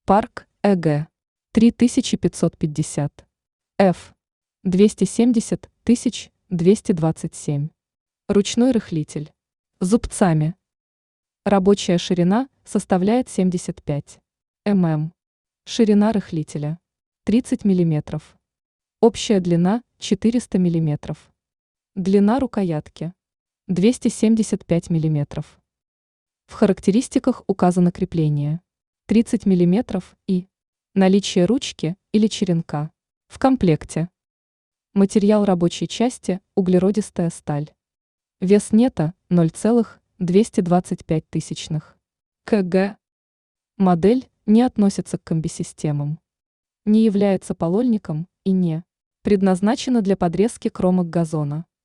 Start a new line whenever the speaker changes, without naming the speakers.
Парк ЭГ 3550, F 270 227. Ручной рыхлитель. Зубцами. Рабочая ширина составляет 75 мм. Ширина рыхлителя 30 мм. Общая длина 400 мм. Длина рукоятки 275 мм. В характеристиках указано крепление 30 мм и наличие ручки или черенка. В комплекте. Материал рабочей части – углеродистая сталь. Вес нета – 0,225 кг. Модель не относится к комбисистемам. Не является полольником и не предназначена для подрезки кромок газона.